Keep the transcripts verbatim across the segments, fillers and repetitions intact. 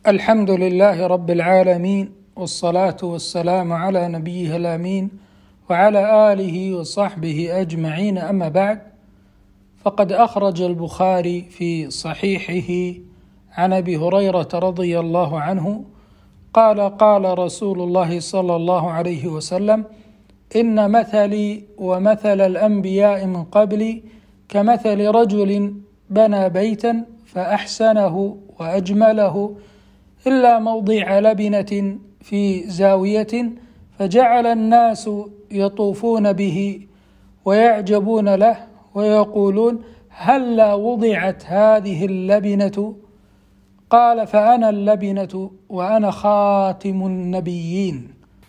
الحمد لله رب العالمين، والصلاة والسلام على نبيه الأمين وعلى آله وصحبه أجمعين. أما بعد، فقد أخرج البخاري في صحيحه عن أبي هريرة رضي الله عنه قال قال رسول الله صلى الله عليه وسلم: إن مثلي ومثل الأنبياء من قبلي كمثل رجل بنى بيتا فأحسنه وأجمله إلا موضع لبنة في زاوية، فجعل الناس يطوفون به ويعجبون له ويقولون: هلا وضعت هذه اللبنة؟ قال: فأنا اللبنة وأنا خاتم النبيين.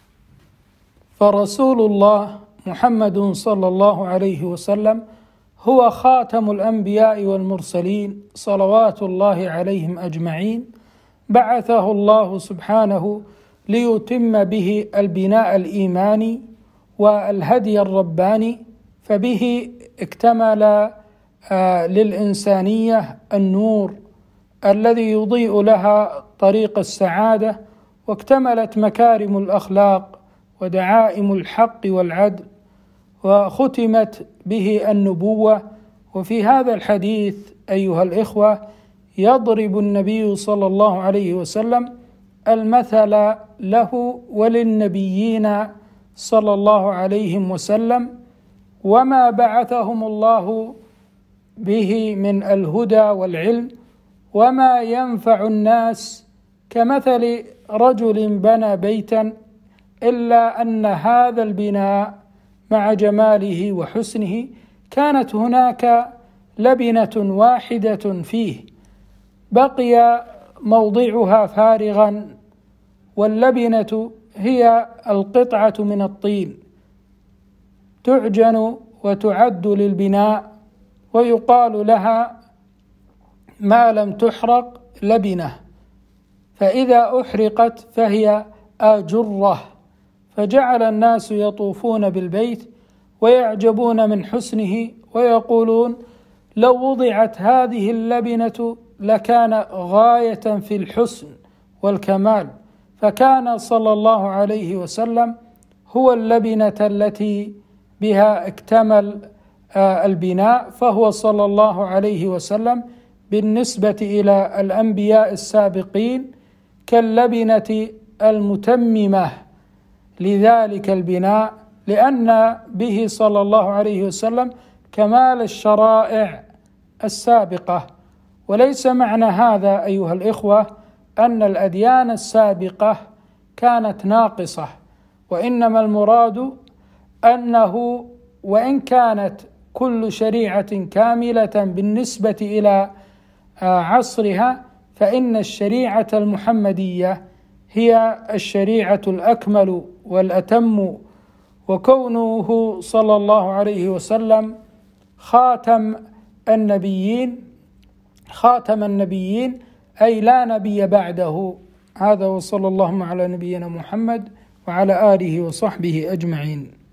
فرسول الله محمد صلى الله عليه وسلم هو خاتم الأنبياء والمرسلين صلوات الله عليهم أجمعين، بعثه الله سبحانه ليتم به البناء الإيماني والهدي الرباني، فبه اكتمل للإنسانية النور الذي يضيء لها طريق السعادة، واكتملت مكارم الأخلاق ودعائم الحق والعدل، وختمت به النبوة. وفي هذا الحديث أيها الإخوة يضرب النبي صلى الله عليه وسلم المثل له وللنبيين صلى الله عليه وسلم وما بعثهم الله به من الهدى والعلم وما ينفع الناس، كمثل رجل بنى بيتا إلا أن هذا البناء مع جماله وحسنه كانت هناك لبنة واحدة فيه بقي موضعها فارغا، واللبنة هي القطعة من الطين تعجن وتعد للبناء، ويقال لها ما لم تحرق لبنة، فإذا أحرقت فهي آجرة. فجعل الناس يطوفون بالبيت ويعجبون من حسنه ويقولون: لو وضعت هذه اللبنة لكان غاية في الحسن والكمال. فكان صلى الله عليه وسلم هو اللبنة التي بها اكتمل البناء، فهو صلى الله عليه وسلم بالنسبة إلى الأنبياء السابقين كاللبنة المتممة لذلك البناء، لأن به صلى الله عليه وسلم كمال الشرائع السابقة. وليس معنى هذا أيها الإخوة أن الأديان السابقة كانت ناقصة، وإنما المراد أنه وإن كانت كل شريعة كاملة بالنسبة إلى عصرها، فإن الشريعة المحمدية هي الشريعة الأكمل والأتم، وكونه صلى الله عليه وسلم خاتم النبيين خاتم النبيين أي لا نبي بعده. هذا، وصلى اللهم على نبينا محمد وعلى آله وصحبه أجمعين.